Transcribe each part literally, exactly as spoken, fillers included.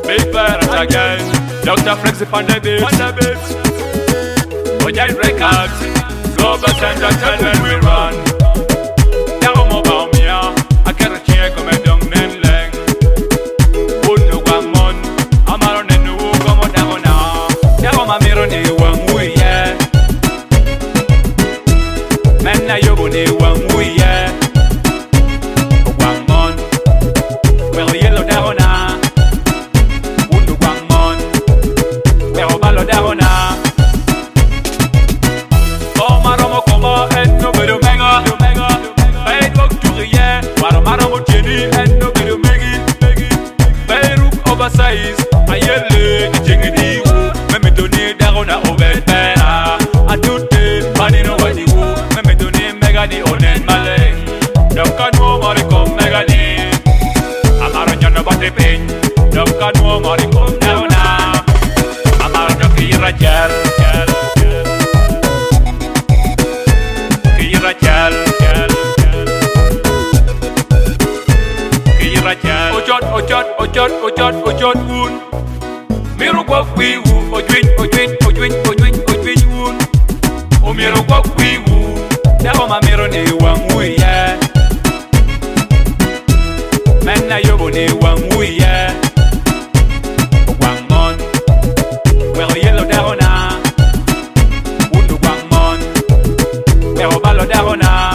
Big Pirates again. Doctor Flex upon the beat. On the beat. Ojai Records. Global Center tell when we run. Y'a mon bon mien. A kera chien comme un dong nen leng. Unu guamon. Amaro nenu como dagona. Y'a mon mamiro ni wangui ye. Menna yobu ni wangui ye. Guamon. Well yellow dagona. Unu guamon. Well balo dagona. Oversize, ayele, jengidi wo, meme doni darona obelpera. Atute, bani no wadi wo, meme doni megani onen maleng. Daukan wo mari kom megani, amaro nyono bate pin. Daukan wo mari kom darona, amaro nyoki rachel, chel, ki rachel, chel, ki rachel. Ojot, ojot, ojot, ojot, ojot woon. Miro kwa kwiwu, ojwin, ojwin, ojwin, ojwin, ojwin woon. O miro kwa kwiwu, dago ma miro ni wangui ye. Menna yobo ni wangui ye. Wangmon, well yellow dago na. Undu wangmon, well balo dago na.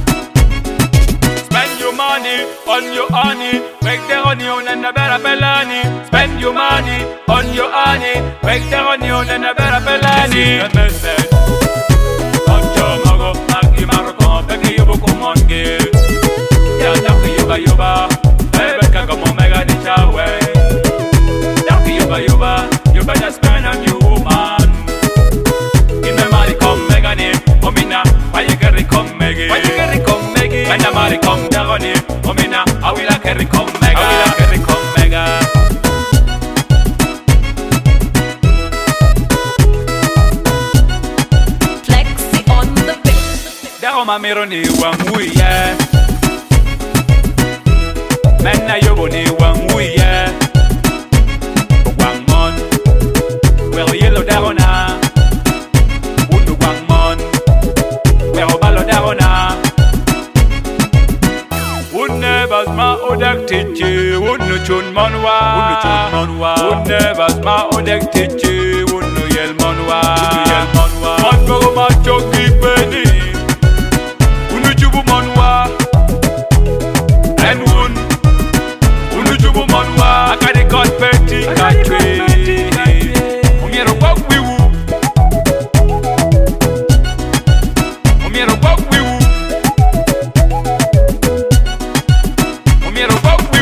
Spend your money on your honey. Make the onion and a better pelani. Spend your money on your honey. Make the onion and a better pelani. The message. Oncho mago, magi maroko, peki yobo kumongi. Ya taki yoba yoba, baby kaka mo mega ni chawe. Taki yoba yoba, you better spend on your woman. Give me money come mega ni, omina. Why you get it come megi? Why you get it come megi? When the money come dagoni, omina. I will a carry come mega. I will a carry come mega. Flexi on the beat. Dago mamiro ni wangui ye. Menna yobo ni wangui ye. Wangmon, well yellow dago na. Undu wangmon, well balo dago na. Unne basma odek tichi, unnu chun monwa. Unnu chun monwa. Unne basma odek tichi, unnu yel monwa. Unnu yel monwa. Monwa ma choki pedi, unnu chubu monwa. En un, unnu chubu monwa. Akade kot peti katwe. Umiero kwa kwiwu. Umiero kwa kwiwu. Umiero kwa kwiwu.